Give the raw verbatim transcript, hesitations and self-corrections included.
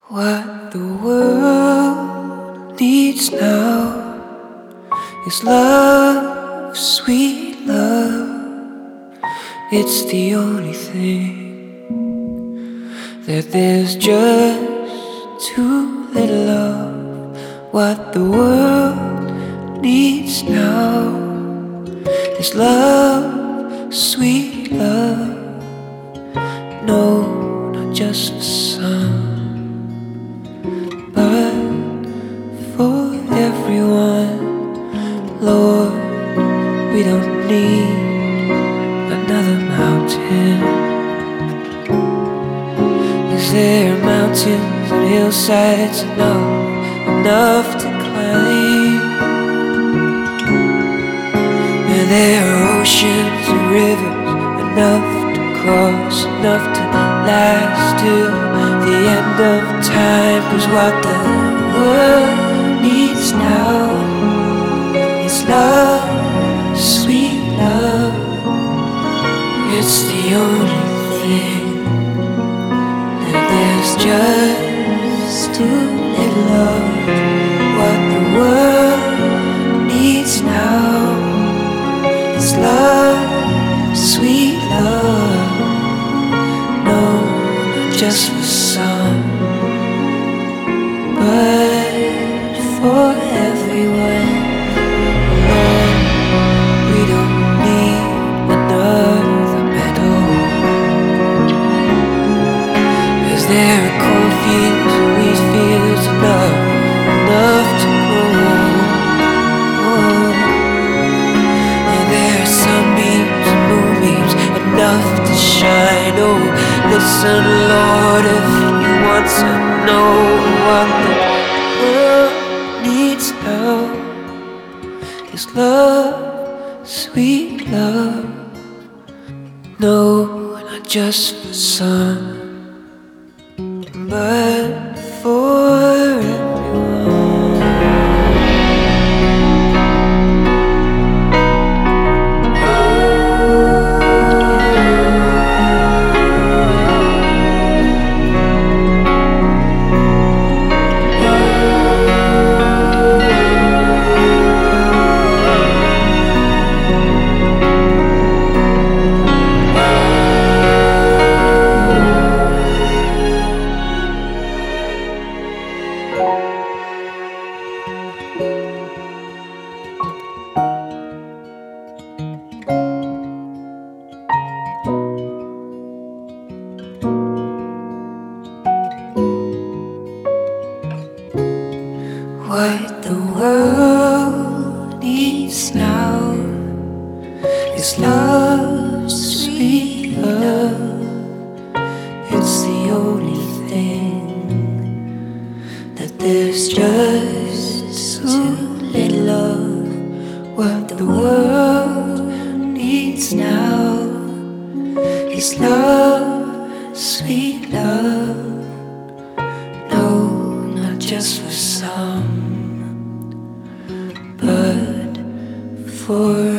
What the world needs now is love, sweet love. It's the only thing that there's just too little of. What the world needs now is love, sweet love. No, not just for some, but for everyone. Lord, we don't need another mountain. Is there mountains and hillsides enough, enough to climb? Are there oceans and rivers enough to cross, enough to last till the end of time? 'Cause what the world needs now is love, sweet love. It's the only thing that there's just too little of. What the world needs now is love, sweet love. No, not just for some, but for everyone. Lord, we don't need another medal. Is there a cornfield and wheat fields enough, enough to grow? And there are sunbeams and moonbeams enough to shine. Oh, listen, Lord, if you want to know what the world needs now is love, sweet love. No, not just for some, but for everyone. What the world needs now is love, sweet love. It's the only thing that there's just too little of. What the world needs now is love, sweet love. No, not just for some, but for